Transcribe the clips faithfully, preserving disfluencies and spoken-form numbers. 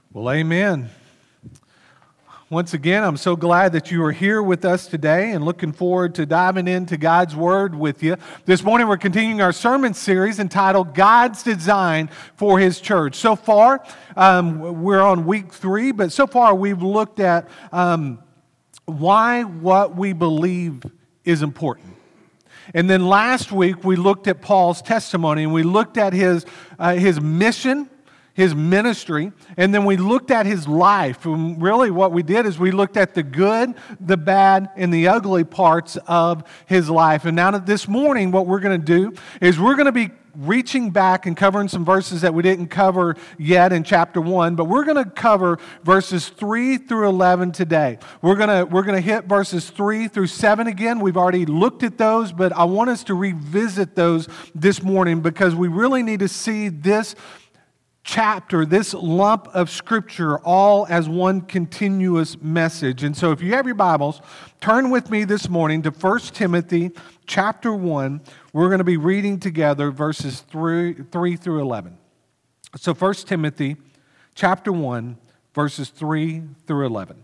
Well, amen. Once again, I'm so glad that you are here with us today and looking forward to diving into God's Word with you. This morning, we're continuing our sermon series entitled God's Design for His Church. So far, um, we're on week three, but so far we've looked at um, why what we believe is important. And then last week, we looked at Paul's testimony and we looked at his uh, his mission, his ministry, and then we looked at his life. And really what we did is we looked at the good, the bad, and the ugly parts of his life. And now this morning what we're going to do is we're going to be reaching back and covering some verses that we didn't cover yet in chapter one, but we're going to cover verses three through eleven today. We're going to we're going to hit verses three through seven again. We've already looked at those, but I want us to revisit those this morning because we really need to see this chapter, this lump of Scripture, all as one continuous message. And so if you have your Bibles, turn with me this morning to First Timothy chapter one. We're going to be reading together verses three, three through eleven. So First Timothy chapter one, verses three through eleven.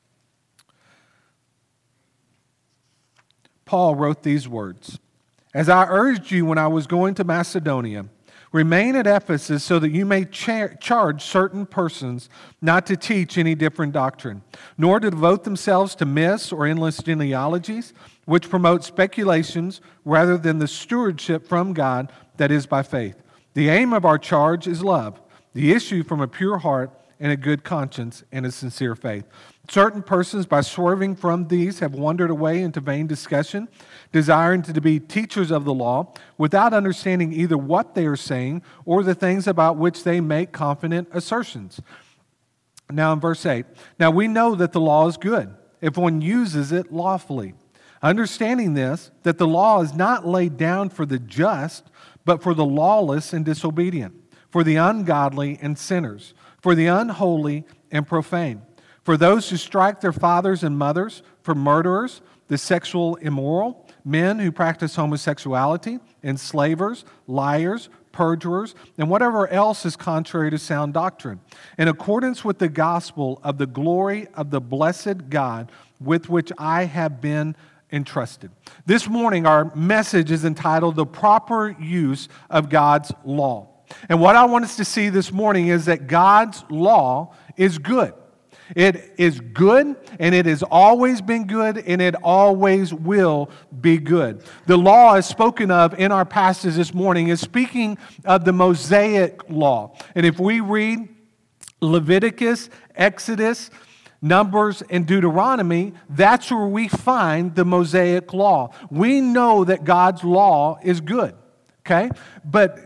Paul wrote these words, "As I urged you when I was going to Macedonia, remain at Ephesus so that you may char- charge certain persons not to teach any different doctrine, nor to devote themselves to myths or endless genealogies, which promote speculations rather than the stewardship from God that is by faith. The aim of our charge is love, the issue from a pure heart and a good conscience and a sincere faith. Certain persons, by swerving from these, have wandered away into vain discussion, desiring to be teachers of the law, without understanding either what they are saying or the things about which they make confident assertions." Now in verse eight, "Now we know that the law is good, if one uses it lawfully. Understanding this, that the law is not laid down for the just, but for the lawless and disobedient, for the ungodly and sinners, for the unholy and profane, for those who strike their fathers and mothers, for murderers, the sexual immoral, men who practice homosexuality, enslavers, liars, perjurers, and whatever else is contrary to sound doctrine, in accordance with the gospel of the glory of the blessed God with which I have been entrusted." This morning, our message is entitled "The Proper Use of God's Law." And what I want us to see this morning is that God's law is good. It is good, and it has always been good, and it always will be good. The law is spoken of in our passage this morning is speaking of the Mosaic law. And if we read Leviticus, Exodus, Numbers, and Deuteronomy, that's where we find the Mosaic law. We know that God's law is good, okay? But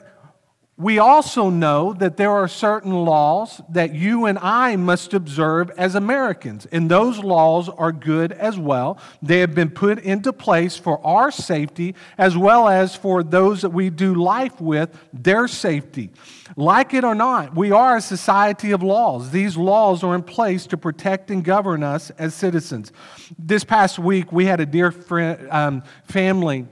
we also know that there are certain laws that you and I must observe as Americans, and those laws are good as well. They have been put into place for our safety as well as for those that we do life with, their safety. Like it or not, we are a society of laws. These laws are in place to protect and govern us as citizens. This past week, we had a dear friend, um, family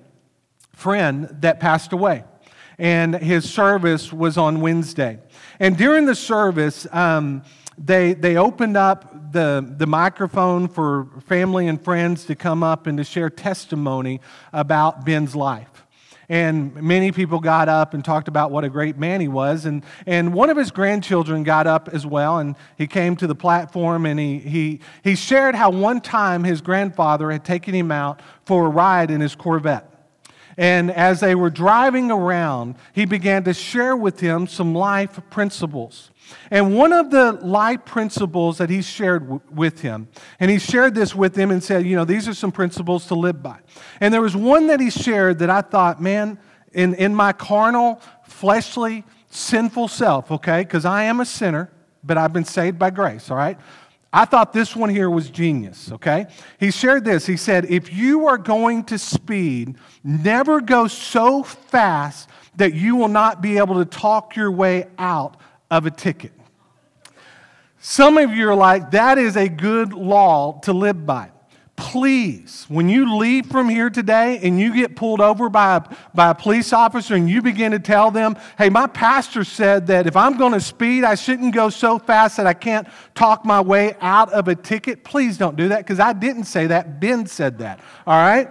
friend that passed away. And his service was on Wednesday. And during the service, um, they they opened up the, the microphone for family and friends to come up and to share testimony about Ben's life. And many people got up and talked about what a great man he was. And, and one of his grandchildren got up as well, and he came to the platform, and he, he, he shared how one time his grandfather had taken him out for a ride in his Corvette. And as they were driving around, he began to share with him some life principles. And one of the life principles that he shared w- with him, and he shared this with him and said, you know, these are some principles to live by. And there was one that he shared that I thought, man, in, in my carnal, fleshly, sinful self, okay, because I am a sinner, but I've been saved by grace, all right? I thought this one here was genius, okay? He shared this. He said, if you are going to speed, never go so fast that you will not be able to talk your way out of a ticket. Some of you are like, that is a good law to live by. please, when you leave from here today and you get pulled over by a, by a police officer and you begin to tell them, hey, my pastor said that if I'm going to speed, I shouldn't go so fast that I can't talk my way out of a ticket. Please don't do that, because I didn't say that. Ben said that, all right?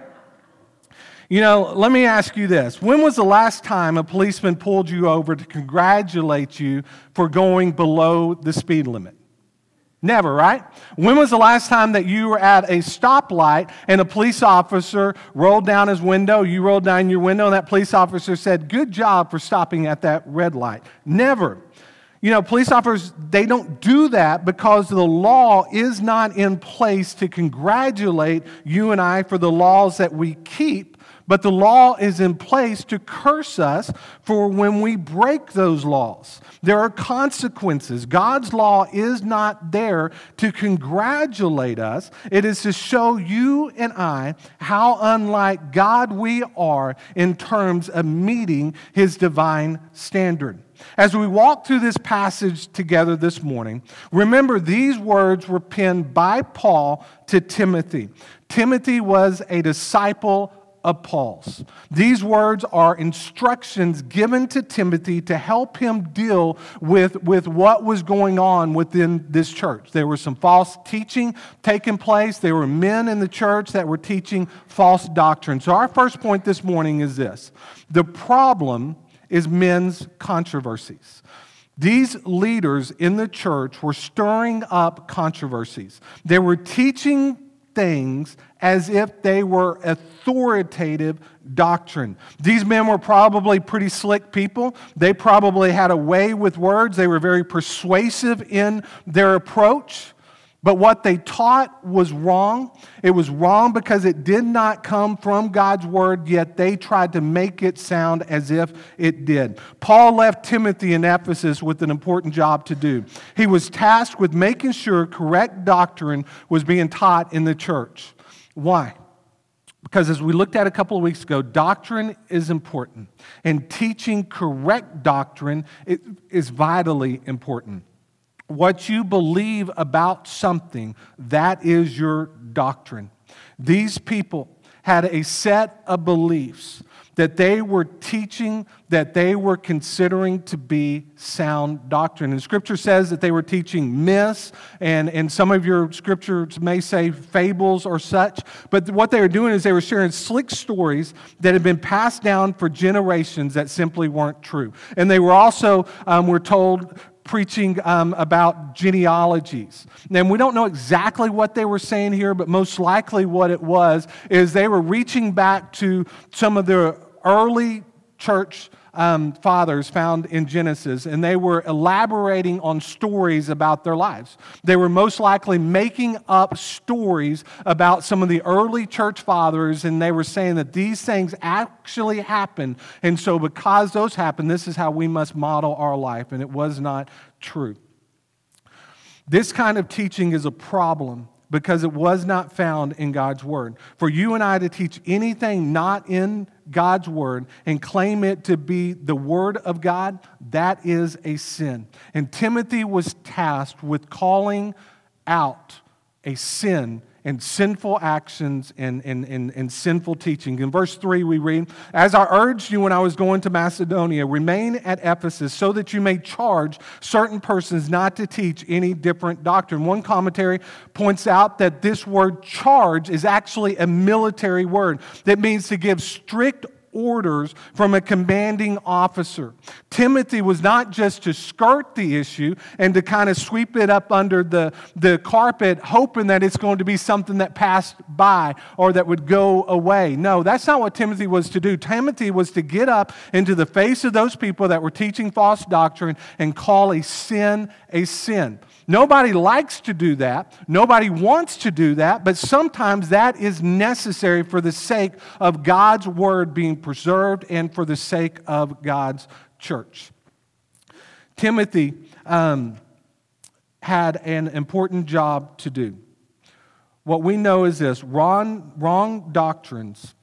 You know, let me ask you this. When was the last time a policeman pulled you over to congratulate you for going below the speed limit? Never, right? When was the last time that you were at a stoplight and a police officer rolled down his window, you rolled down your window, and that police officer said, good job for stopping at that red light? Never. You know, police officers, they don't do that because the law is not in place to congratulate you and I for the laws that we keep. But the law is in place to curse us for when we break those laws. There are consequences. God's law is not there to congratulate us. It is to show you and I how unlike God we are in terms of meeting His divine standard. As we walk through this passage together this morning, remember these words were penned by Paul to Timothy. Timothy was a disciple of Paul's. These words are instructions given to Timothy to help him deal with, with what was going on within this church. There was some false teaching taking place. There were men in the church that were teaching false doctrine. So our first point this morning is this. The problem is men's controversies. These leaders in the church were stirring up controversies. They were teaching things as if they were authoritative doctrine. These men were probably pretty slick people. They probably had a way with words. They were very persuasive in their approach. But what they taught was wrong. It was wrong because it did not come from God's word, yet they tried to make it sound as if it did. Paul left Timothy in Ephesus with an important job to do. He was tasked with making sure correct doctrine was being taught in the church. Why? Because as we looked at a couple of weeks ago, doctrine is important. And teaching correct doctrine is vitally important. What you believe about something, that is your doctrine. These people had a set of beliefs that they were teaching, that they were considering to be sound doctrine. And Scripture says that they were teaching myths, and, and some of your scriptures may say fables or such. But what they were doing is they were sharing slick stories that had been passed down for generations that simply weren't true. And they were also, um, we're told, preaching um, about genealogies. And we don't know exactly what they were saying here, but most likely what it was is they were reaching back to some of the early church um, fathers found in Genesis, and they were elaborating on stories about their lives. They were most likely making up stories about some of the early church fathers, and they were saying that these things actually happened, and so because those happened, this is how we must model our life, and it was not true. This kind of teaching is a problem because it was not found in God's Word. For you and I to teach anything not in God's Word and claim it to be the Word of God, that is a sin. And Timothy was tasked with calling out a sin and sinful actions and, and, and, and sinful teaching. In verse three we read, as I urged you when I was going to Macedonia, remain at Ephesus so that you may charge certain persons not to teach any different doctrine. One commentary points out that this word charge is actually a military word that means to give strict orders from a commanding officer. Timothy was not just to skirt the issue and to kind of sweep it up under the, the carpet, hoping that it's going to be something that passed by or that would go away. No, that's not what Timothy was to do. Timothy was to get up into the face of those people that were teaching false doctrine and call a sin a sin. Nobody likes to do that. Nobody wants to do that, but sometimes that is necessary for the sake of God's word being preserved and for the sake of God's church. Timothy um, had an important job to do. What we know is this: wrong, wrong doctrines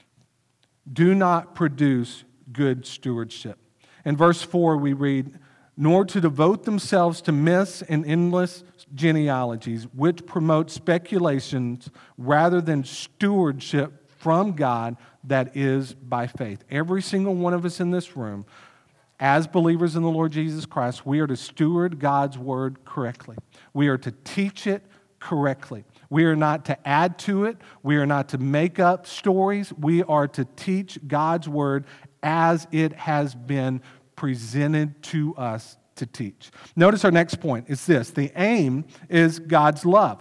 do not produce good stewardship. In verse four we read, nor to devote themselves to myths and endless genealogies, which promote speculations rather than stewardship from God that is by faith. Every single one of us in this room, as believers in the Lord Jesus Christ, we are to steward God's word correctly. We are to teach it correctly. We are not to add to it. We are not to make up stories. We are to teach God's word as it has been presented to us to teach. Notice our next point. It's this. The aim is God's love.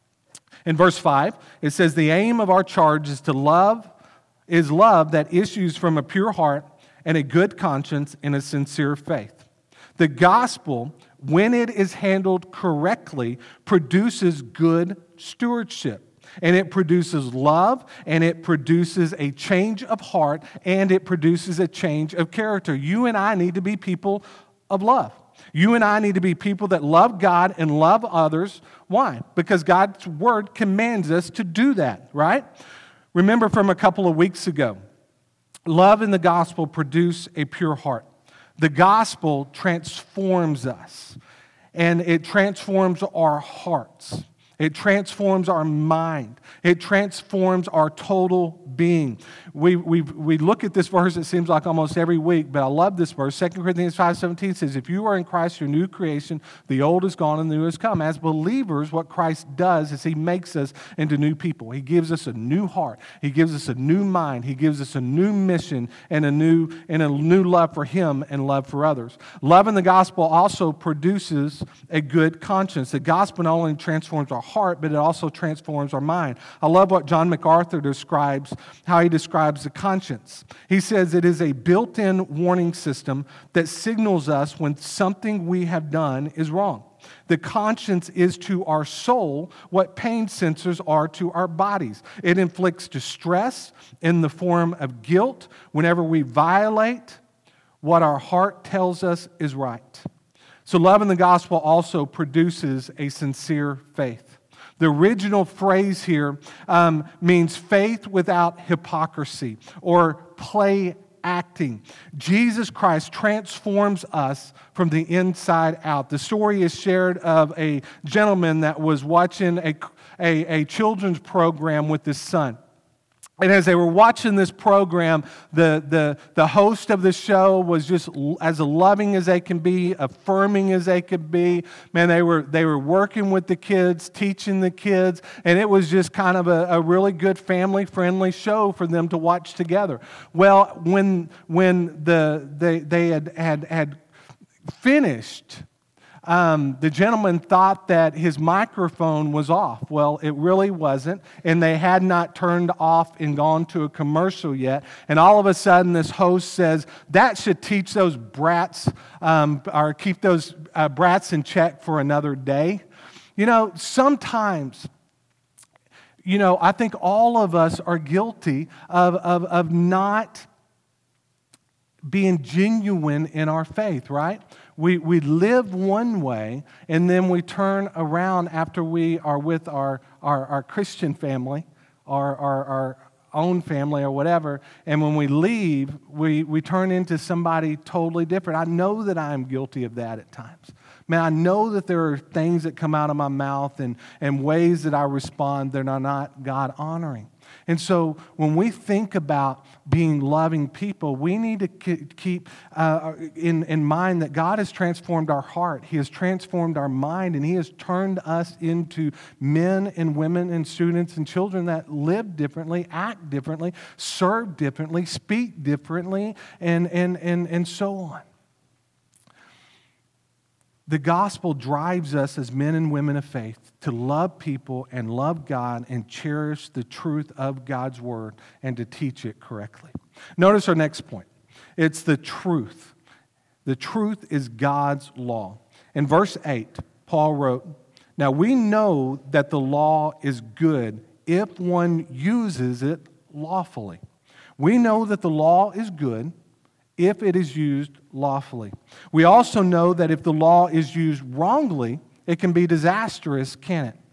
In verse five, it says, the aim of our charge is to love, is love that issues from a pure heart and a good conscience and a sincere faith. The gospel, when it is handled correctly, produces good stewardship. And it produces love, and it produces a change of heart, and it produces a change of character. You and I need to be people of love. You and I need to be people that love God and love others. Why? Because God's word commands us to do that, right? Remember from a couple of weeks ago, love and the gospel produce a pure heart. The gospel transforms us, and it transforms our hearts. It transforms our mind. It transforms our total being. We, we, we look at this verse, it seems like almost every week, but I love this verse. Second Corinthians five seventeen says, if you are in Christ, you're a new creation. The old is gone and the new has come. As believers, what Christ does is he makes us into new people. He gives us a new heart. He gives us a new mind. He gives us a new mission and a new, and a new love for him and love for others. Love in the gospel also produces a good conscience. The gospel not only transforms our heart, but it also transforms our mind. I love what John MacArthur describes, how he describes the conscience. He says it is a built-in warning system that signals us when something we have done is wrong. The conscience is to our soul what pain sensors are to our bodies. It inflicts distress in the form of guilt whenever we violate what our heart tells us is right. So love in the gospel also produces a sincere faith. The original phrase here um, means faith without hypocrisy or play acting. Jesus Christ transforms us from the inside out. The story is shared of a gentleman that was watching a, a, a children's program with his son. And as they were watching this program, the, the, the host of the show was just as loving as they can be, affirming as they could be. Man, they were they were working with the kids, teaching the kids, and it was just kind of a, a really good family-friendly show for them to watch together. Well, when when the they they had had, had finished, Um, the gentleman thought that his microphone was off. Well, it really wasn't, and they had not turned off and gone to a commercial yet. And all of a sudden, this host says, that should teach those brats, um, or keep those uh, brats in check for another day. You know, sometimes, you know, I think all of us are guilty of, of, of not being genuine in our faith, right? We we live one way, and then we turn around after we are with our, our, our Christian family, our, our, our own family or whatever, and when we leave, we, we turn into somebody totally different. I know that I am guilty of that at times. Man, I know that there are things that come out of my mouth and, and ways that I respond that are not God-honoring. And so when we think about being loving people, we need to keep uh, in, in mind that God has transformed our heart. He has transformed our mind, and He has turned us into men and women and students and children that live differently, act differently, serve differently, speak differently, and, and, and, and so on. The gospel drives us as men and women of faith to love people and love God and cherish the truth of God's word and to teach it correctly. Notice our next point. It's the truth. The truth is God's law. In verse eight, Paul wrote, "Now we know that the law is good if one uses it lawfully." We know that the law is good if it is used lawfully. We also know that if the law is used wrongly, it can be disastrous, can it?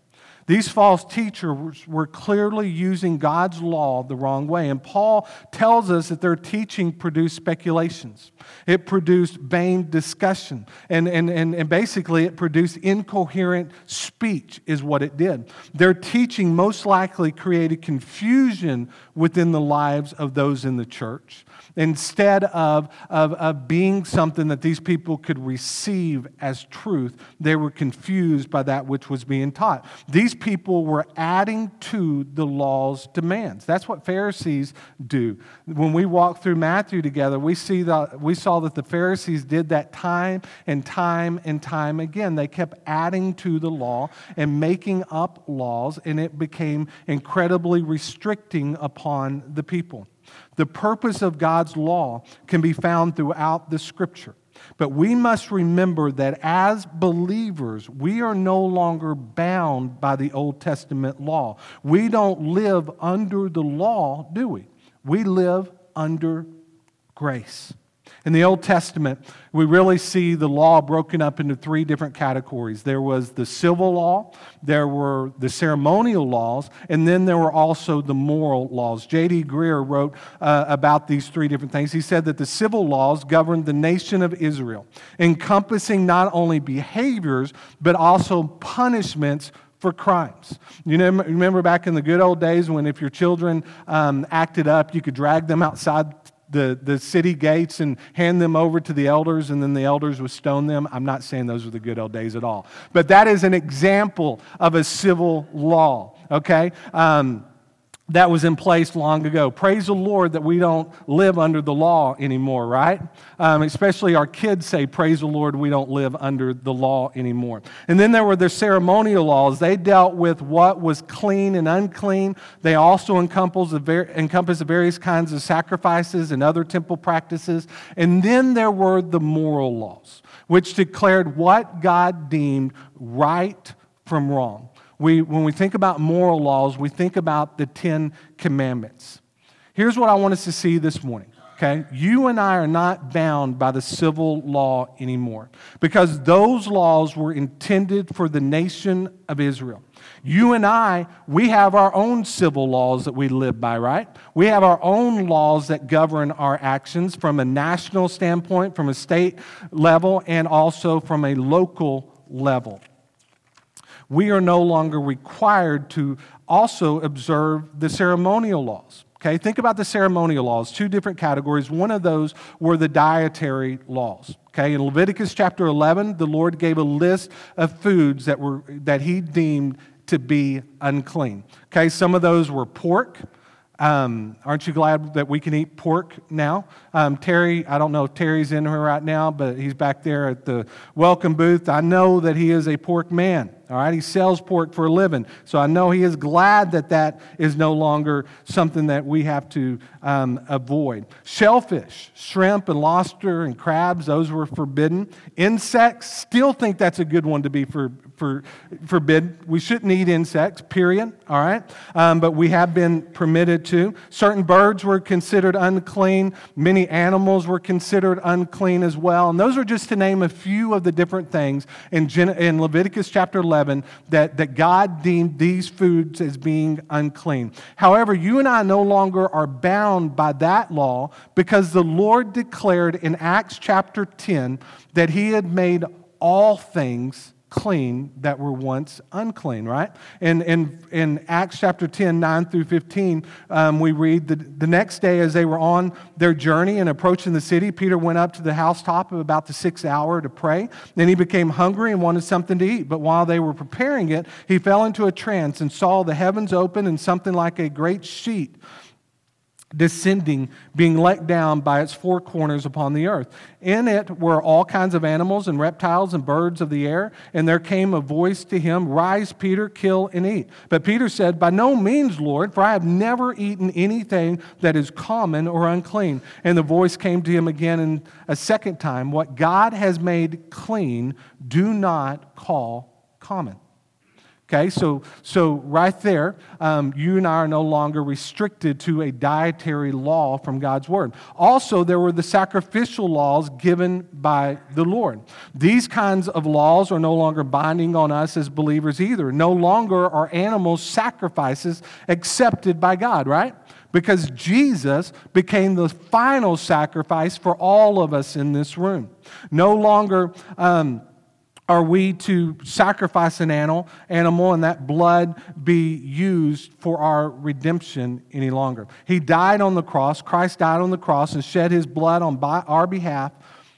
These false teachers were clearly using God's law the wrong way. And Paul tells us that their teaching produced speculations. It produced vain discussion. And, and, and, and basically it produced incoherent speech is what it did. Their teaching most likely created confusion within the lives of those in the church, instead of, of, of being something that these people could receive as truth. They were confused by that which was being taught. These people were adding to the law's demands. That's what Pharisees do. When we walk through Matthew together, we see that we saw that the Pharisees did that time and time and time again. They kept adding to the law and making up laws, and it became incredibly restricting upon the people. The purpose of God's law can be found throughout the Scripture. But we must remember that as believers, we are no longer bound by the Old Testament law. We don't live under the law, do we? We live under grace. In the Old Testament, we really see the law broken up into three different categories. There was the civil law, there were the ceremonial laws, and then there were also the moral laws. J D Greear wrote uh, about these three different things. He said that the civil laws governed the nation of Israel, encompassing not only behaviors, but also punishments for crimes. You know, remember back in the good old days when if your children um, acted up, you could drag them outside The, the city gates and hand them over to the elders, and then the elders would stone them. I'm not saying those were the good old days at all. But that is an example of a civil law, okay? Um, that was in place long ago. Praise the Lord that we don't live under the law anymore, right? Um, especially our kids say, praise the Lord, we don't live under the law anymore. And then there were the ceremonial laws. They dealt with what was clean and unclean. They also encompass the, ver- encompass the various kinds of sacrifices and other temple practices. And then there were the moral laws, which declared what God deemed right from wrong. We, when we think about moral laws, we think about the Ten Commandments. Here's what I want us to see this morning, okay? You and I are not bound by the civil law anymore because those laws were intended for the nation of Israel. You and I, we have our own civil laws that we live by, right? We have our own laws that govern our actions from a national standpoint, from a state level, and also from a local level. We are no longer required to also observe the ceremonial laws. Okay, think about the ceremonial laws, two different categories. One of those were the dietary laws. Okay, in Leviticus chapter eleven, the Lord gave a list of foods that were that He deemed to be unclean. Okay, some of those were pork. Um, aren't you glad that we can eat pork now? Um, Terry, I don't know if Terry's in here right now, but he's back there at the welcome booth. I know that he is a pork man. All right, he sells pork for a living. So I know he is glad that that is no longer something that we have to um, avoid. Shellfish, shrimp and lobster and crabs, those were forbidden. Insects, still think that's a good one to be for, for forbidden. We shouldn't eat insects, period. All right, um, but we have been permitted to. Certain birds were considered unclean. Many animals were considered unclean as well. And those are just to name a few of the different things in, Gen- in Leviticus chapter eleven. That, that God deemed these foods as being unclean. However, you and I no longer are bound by that law because the Lord declared in Acts chapter ten that He had made all things clean that were once unclean, right? And in, in Acts chapter ten, nine through fifteen, um, we read that the next day as they were on their journey and approaching the city, Peter went up to the housetop of about the sixth hour to pray. Then he became hungry and wanted something to eat. But while they were preparing it, he fell into a trance and saw the heavens open and something like a great sheet descending, being let down by its four corners upon the earth. In it were all kinds of animals and reptiles and birds of the air, and there came a voice to him, "Rise, Peter, kill and eat." But Peter said, "By no means, Lord, for I have never eaten anything that is common or unclean." And the voice came to him again in a second time, "What God has made clean, do not call common." Okay, so so right there, um, you and I are no longer restricted to a dietary law from God's Word. Also, there were the sacrificial laws given by the Lord. These kinds of laws are no longer binding on us as believers either. No longer are animal sacrifices accepted by God, right? Because Jesus became the final sacrifice for all of us in this room. No longer... Um, Are we to sacrifice an animal, animal and that blood be used for our redemption any longer? He died on the cross. Christ died on the cross and shed his blood on our behalf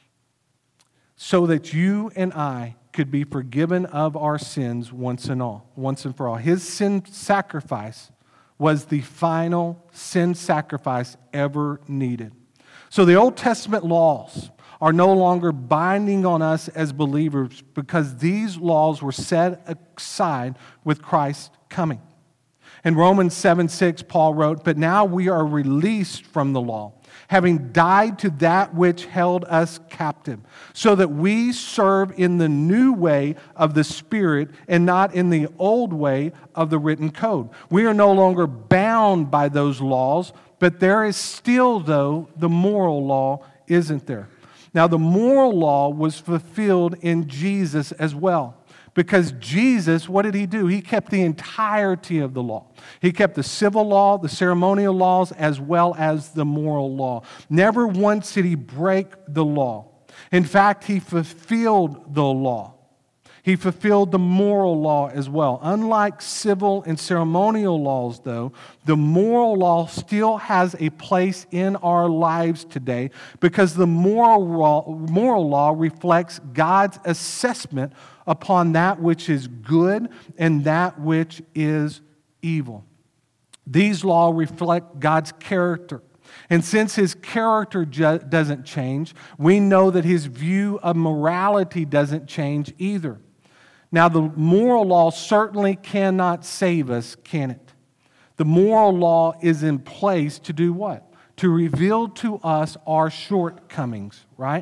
so that you and I could be forgiven of our sins once and all, once and for all. His sin sacrifice was the final sin sacrifice ever needed. So the Old Testament laws are no longer binding on us as believers because these laws were set aside with Christ coming. In Romans seven six, Paul wrote, "But now we are released from the law, having died to that which held us captive, so that we serve in the new way of the Spirit and not in the old way of the written code." We are no longer bound by those laws, but there is still, though, the moral law, isn't there? Now, the moral law was fulfilled in Jesus as well. Because Jesus, what did he do? He kept the entirety of the law. He kept the civil law, the ceremonial laws, as well as the moral law. Never once did he break the law. In fact, he fulfilled the law. He fulfilled the moral law as well. Unlike civil and ceremonial laws, though, the moral law still has a place in our lives today because the moral law, moral law reflects God's assessment upon that which is good and that which is evil. These laws reflect God's character. And since his character ju- doesn't change, we know that his view of morality doesn't change either. Now, the moral law certainly cannot save us, can it? The moral law is in place to do what? To reveal to us our shortcomings, right?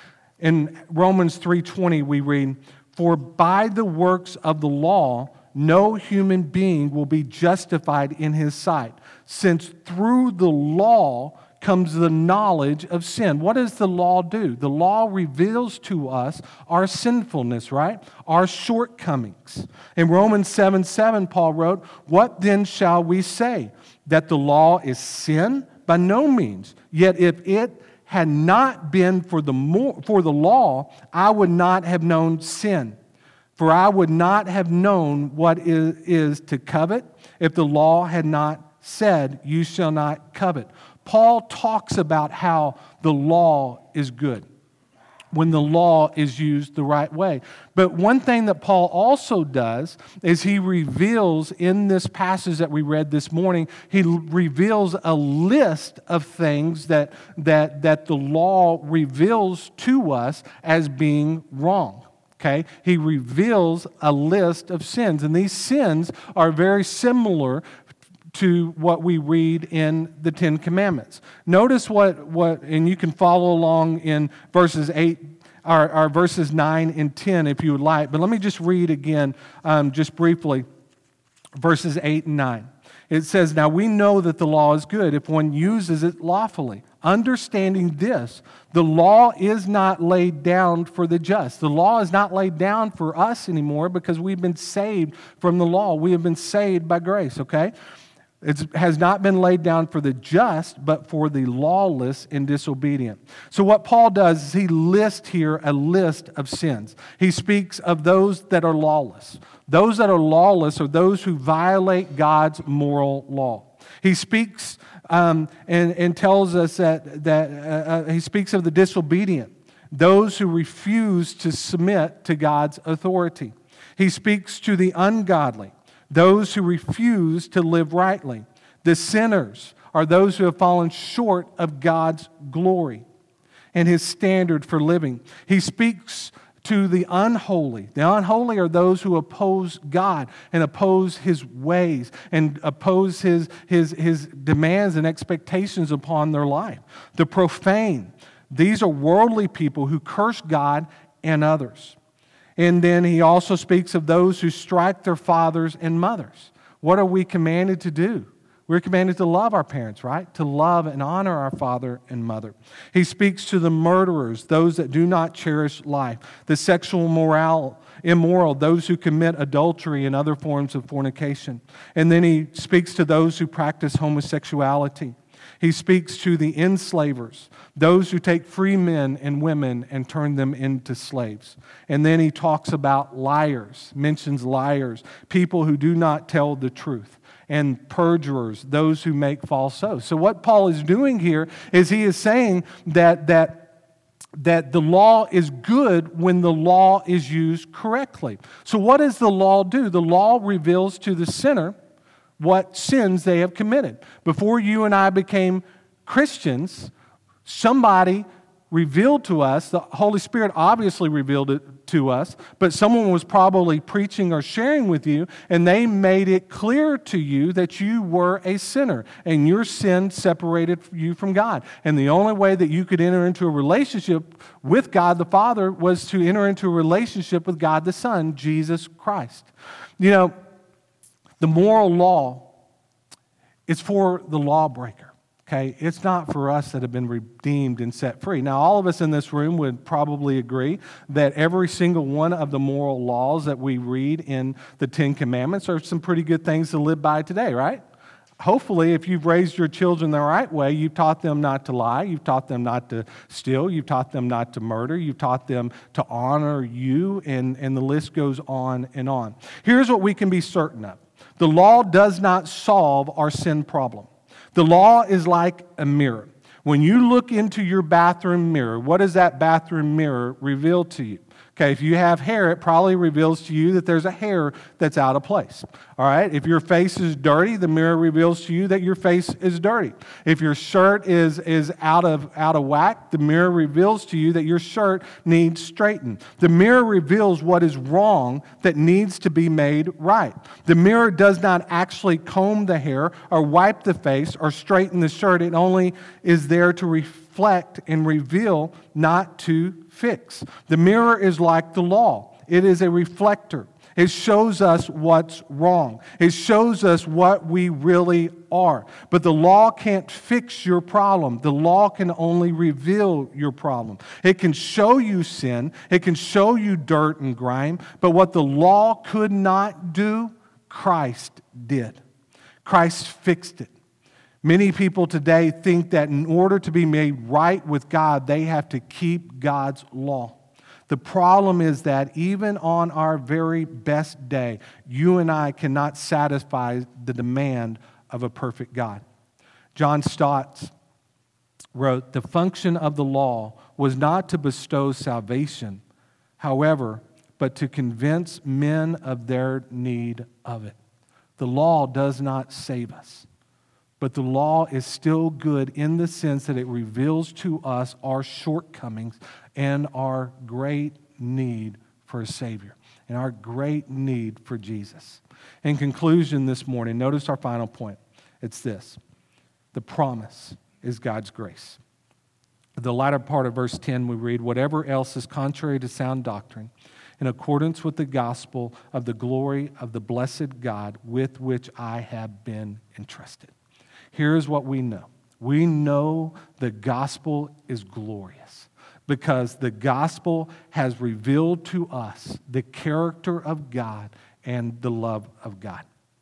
In Romans three twenty we read, "For by the works of the law, no human being will be justified in his sight, since through the law comes the knowledge of sin." What does the law do? The law reveals to us our sinfulness, right? Our shortcomings. In Romans seven seven, Paul wrote, "What then shall we say? That the law is sin? By no means. Yet if it had not been for the more, for the law, I would not have known sin. For I would not have known what is, is to covet if the law had not said, 'You shall not covet.'" Paul talks about how the law is good when the law is used the right way. But one thing that Paul also does is he reveals in this passage that we read this morning, he reveals a list of things that, that, that the law reveals to us as being wrong. Okay? He reveals a list of sins, and these sins are very similar to what we read in the Ten Commandments. Notice what, what and you can follow along in verses eight, or, or verses nine and ten if you would like, but let me just read again, um, just briefly, verses eight and nine. It says, "Now we know that the law is good if one uses it lawfully. Understanding this, the law is not laid down for the just." The law is not laid down for us anymore because we've been saved from the law. We have been saved by grace, okay? It has not been laid down for the just, but for the lawless and disobedient. So what Paul does is he lists here a list of sins. He speaks of those that are lawless. Those that are lawless are those who violate God's moral law. He speaks um, and, and tells us that, that uh, he speaks of the disobedient, those who refuse to submit to God's authority. He speaks to the ungodly, those who refuse to live rightly. The sinners are those who have fallen short of God's glory and his standard for living. He speaks to the unholy. The unholy are those who oppose God and oppose his ways and oppose his, his, his demands and expectations upon their life. The profane, these are worldly people who curse God and others. And then he also speaks of those who strike their fathers and mothers. What are we commanded to do? We're commanded to love our parents, right? To love and honor our father and mother. He speaks to the murderers, those that do not cherish life, the sexual moral, immoral, those who commit adultery and other forms of fornication. And then he speaks to those who practice homosexuality. He speaks to the enslavers, those who take free men and women and turn them into slaves. And then he talks about liars, mentions liars, people who do not tell the truth, and perjurers, those who make false oaths. So what Paul is doing here is he is saying that, that, that the law is good when the law is used correctly. So what does the law do? The law reveals to the sinner what sins they have committed. Before you and I became Christians, somebody revealed to us, the Holy Spirit obviously revealed it to us, but someone was probably preaching or sharing with you, and they made it clear to you that you were a sinner, and your sin separated you from God. And the only way that you could enter into a relationship with God the Father was to enter into a relationship with God the Son, Jesus Christ. You know, the moral law is for the lawbreaker. Okay, it's not for us that have been redeemed and set free. Now, all of us in this room would probably agree that every single one of the moral laws that we read in the Ten Commandments are some pretty good things to live by today, right? Hopefully, if you've raised your children the right way, you've taught them not to lie, you've taught them not to steal, you've taught them not to murder, you've taught them to honor you, and, and the list goes on and on. Here's what we can be certain of. The law does not solve our sin problem. The law is like a mirror. When you look into your bathroom mirror, what does that bathroom mirror reveal to you? Okay, if you have hair, it probably reveals to you that there's a hair that's out of place. All right, if your face is dirty, the mirror reveals to you that your face is dirty. If your shirt is, is out of, out of whack, the mirror reveals to you that your shirt needs straightened. The mirror reveals what is wrong that needs to be made right. The mirror does not actually comb the hair or wipe the face or straighten the shirt. It only is there to reflect and reveal, not to fix. The mirror is like the law. It is a reflector. It shows us what's wrong. It shows us what we really are. But the law can't fix your problem. The law can only reveal your problem. It can show you sin. It can show you dirt and grime. But what the law could not do, Christ did. Christ fixed it. Many people today think that in order to be made right with God, they have to keep God's law. The problem is that even on our very best day, you and I cannot satisfy the demand of a perfect God. John Stott wrote, "The function of the law was not to bestow salvation, however, but to convince men of their need of it." The law does not save us. But the law is still good in the sense that it reveals to us our shortcomings and our great need for a Savior and our great need for Jesus. In conclusion this morning, notice our final point. It's this. The promise is God's grace. The latter part of verse ten we read, "Whatever else is contrary to sound doctrine, in accordance with the gospel of the glory of the blessed God with which I have been entrusted." Here's what we know. We know the gospel is glorious because the gospel has revealed to us the character of God and the love of God.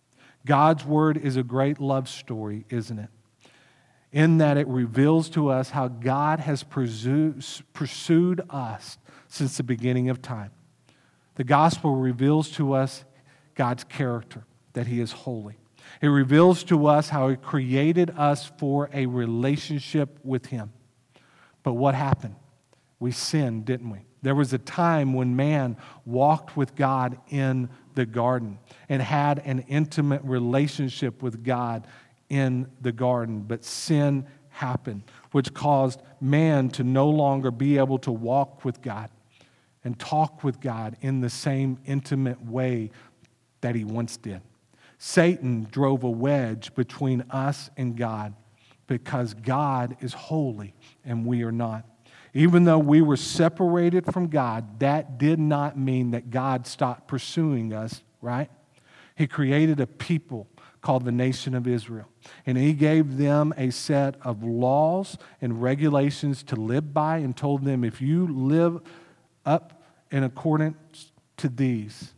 God's word is a great love story, isn't it? In that it reveals to us how God has pursued us since the beginning of time. The gospel reveals to us God's character, that He is holy. It reveals to us how He created us for a relationship with Him. But what happened? We sinned, didn't we? There was a time when man walked with God in the garden and had an intimate relationship with God in the garden. But sin happened, which caused man to no longer be able to walk with God and talk with God in the same intimate way that he once did. Satan drove a wedge between us and God because God is holy and we are not. Even though we were separated from God, that did not mean that God stopped pursuing us, right? He created a people called the nation of Israel. And he gave them a set of laws and regulations to live by and told them, if you live up in accordance to these,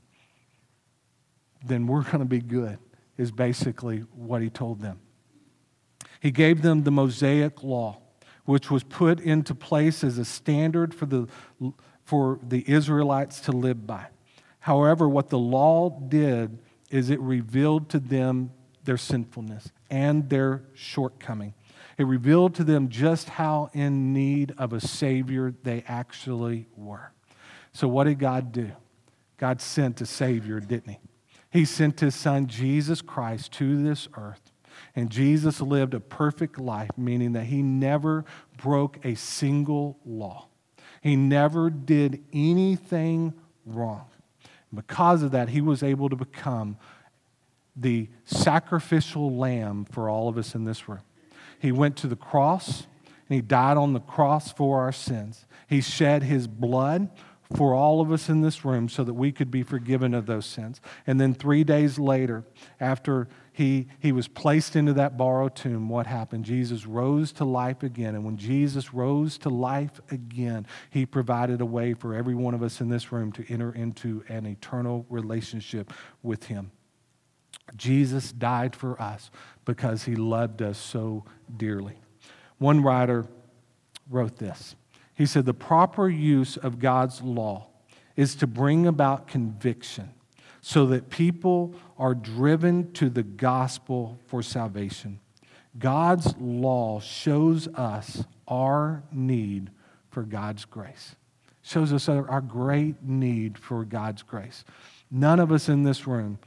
then we're going to be good, is basically what he told them. He gave them the Mosaic law, which was put into place as a standard for the, for the Israelites to live by. However, what the law did is it revealed to them their sinfulness and their shortcoming. It revealed to them just how in need of a Savior they actually were. So what did God do? God sent a Savior, didn't he? He sent his Son, Jesus Christ, to this earth. And Jesus lived a perfect life, meaning that he never broke a single law. He never did anything wrong. Because of that, he was able to become the sacrificial lamb for all of us in this room. He went to the cross, and he died on the cross for our sins. He shed his blood for all of us in this room so that we could be forgiven of those sins. And then three days later, after he, he was placed into that borrowed tomb, what happened? Jesus rose to life again. And when Jesus rose to life again, he provided a way for every one of us in this room to enter into an eternal relationship with him. Jesus died for us because he loved us so dearly. One writer wrote this. He said, the proper use of God's law is to bring about conviction so that people are driven to the gospel for salvation. God's law shows us our need for God's grace. Shows us our, our great need for God's grace. None of us in this room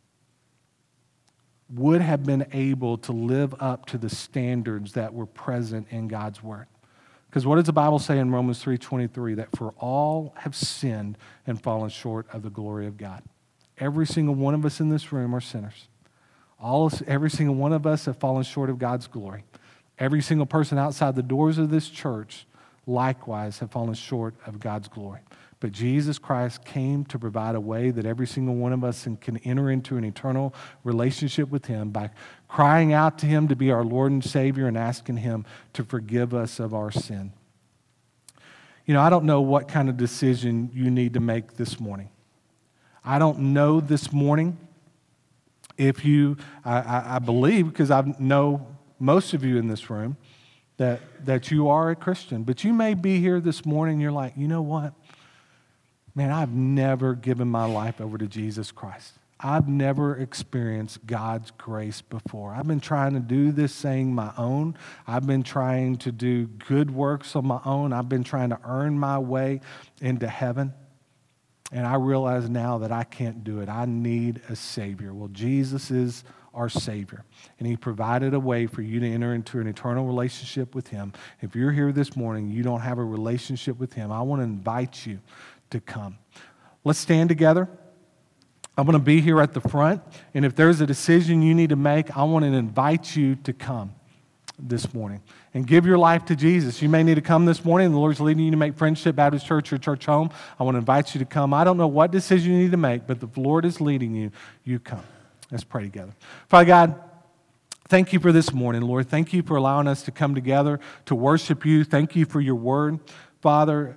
would have been able to live up to the standards that were present in God's word. Because what does the Bible say in Romans three twenty-three? That for all have sinned and fallen short of the glory of God. Every single one of us in this room are sinners. All of, every single one of us have fallen short of God's glory. Every single person outside the doors of this church likewise have fallen short of God's glory. But Jesus Christ came to provide a way that every single one of us can enter into an eternal relationship with him by crying out to him to be our Lord and Savior and asking him to forgive us of our sin. You know, I don't know what kind of decision you need to make this morning. I don't know this morning if you, I, I, I believe, because I know most of you in this room, that, that you are a Christian. But you may be here this morning and you're like, you know what? Man, I've never given my life over to Jesus Christ. I've never experienced God's grace before. I've been trying to do this thing my own. I've been trying to do good works on my own. I've been trying to earn my way into heaven. And I realize now that I can't do it. I need a Savior. Well, Jesus is our Savior. And he provided a way for you to enter into an eternal relationship with him. If you're here this morning, you don't have a relationship with him, I want to invite you to come. Let's stand together. I'm going to be here at the front, and if there's a decision you need to make, I want to invite you to come this morning and give your life to Jesus. You may need to come this morning. The Lord's leading you to make Friendship Baptist Church your church home. I want to invite you to come. I don't know what decision you need to make, but the Lord is leading you. You come. Let's pray together. Father God, thank you for this morning, Lord. Thank you for allowing us to come together to worship you. Thank you for your word. Father,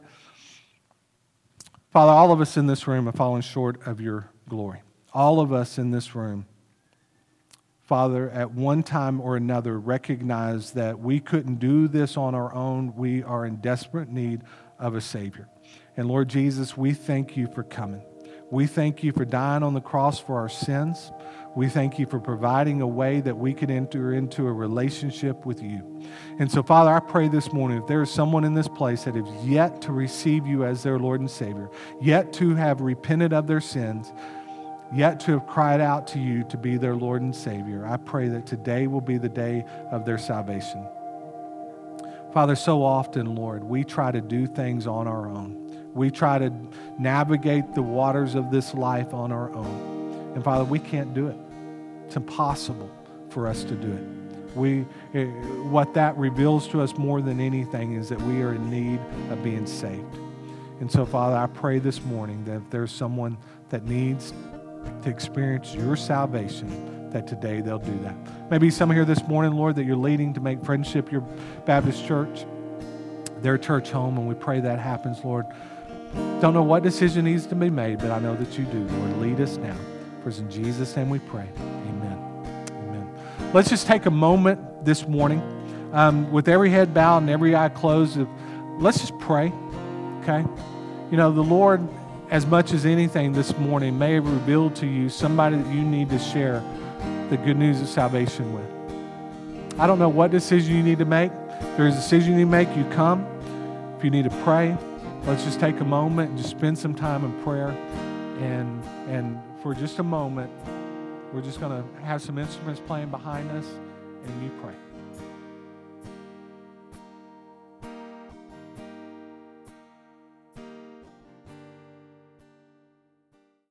Father, all of us in this room have fallen short of your glory. All of us in this room, Father, at one time or another recognize that we couldn't do this on our own. We are in desperate need of a Savior. And Lord Jesus, we thank you for coming. We thank you for dying on the cross for our sins. We thank you for providing a way that we could enter into a relationship with you. And so, Father, I pray this morning, if there is someone in this place that has yet to receive you as their Lord and Savior, yet to have repented of their sins, yet to have cried out to you to be their Lord and Savior, I pray that today will be the day of their salvation. Father, so often, Lord, we try to do things on our own. We try to navigate the waters of this life on our own. And Father, we can't do it. It's impossible for us to do it. we, eh, what that reveals to us more than anything is that we are in need of being saved. And so, Father, I pray this morning that if there's someone that needs to experience your salvation, that today they'll do that. Maybe some here this morning, Lord, that you're leading to make Friendship your Baptist Church their church home, and we pray that happens, Lord. Don't know what decision needs to be made, but I know that you do, Lord. Lead us now. For it's in Jesus' name we pray. Amen. Amen. Let's just take a moment this morning um, with every head bowed and every eye closed. Let's just pray, okay? You know, the Lord, as much as anything this morning, may have revealed to you somebody that you need to share the good news of salvation with. I don't know what decision you need to make. If there's a decision you need to make, you come. If you need to pray, let's just take a moment and just spend some time in prayer. And, and for just a moment, we're just going to have some instruments playing behind us, and you pray.